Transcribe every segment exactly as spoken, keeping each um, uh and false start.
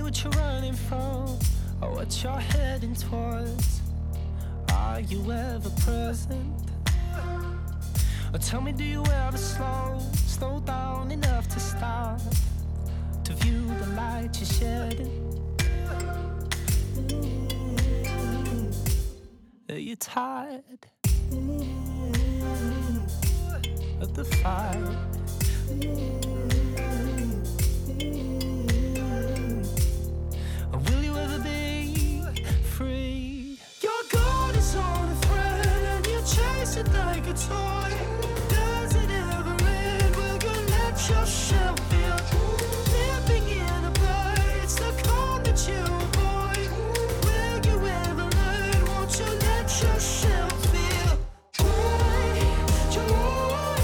what you're running from or what you're heading towards. Are you ever present? Or tell me, do you ever slow, slow down enough to stop, to view the light you're shedding? Are you tired of the fight? Or will you ever be free? Your goal is on a thread and you chase it like a toy. Does it ever end? Will you let yourself feel? Living in a blur, it's the calm that you avoid. Will you ever learn? Won't you let yourself feel joy, joy,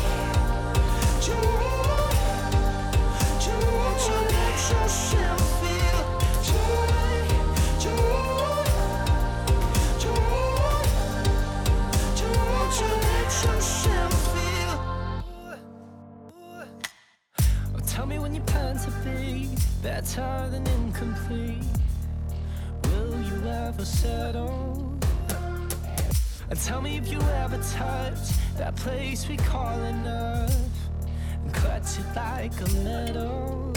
joy, joy? Won't you let yourself feel joy, joy, joy, joy? Won't you let yourself feel? Oh, tell me when you plan to be better than incomplete. Will you ever settle? And tell me if you ever touch that place we call enough and clutch it like a metal.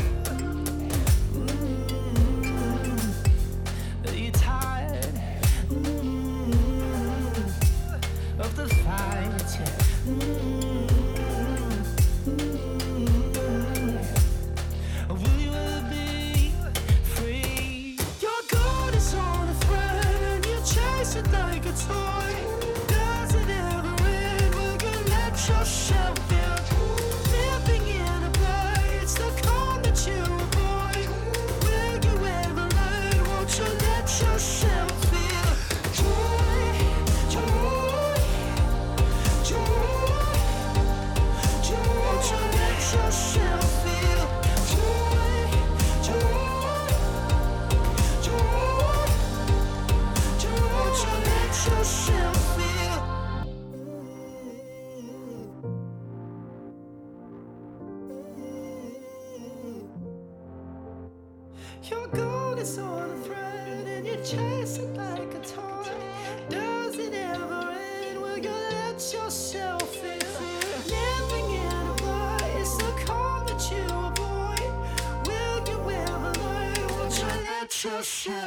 Mm. Are you tired mm. of the fight? Yeah. Mm. Or will you ever be free? Your goal is on a thread and you chase it like a toy. Does it ever end? Will you let yourself feel? Living in a blur, it's the calm that you avoid. Will you ever learn? Won't you let yourself feel joy, joy, joy, joy? Won't you let yourself feel joy, joy, joy, joy? Won't you let yourself feel? Your goal is on a thread and you chase it like a toy. Does it ever end? Will you let yourself feel? Living in a blur, it's the calm that you avoid. Will you ever learn? Won't you let yourself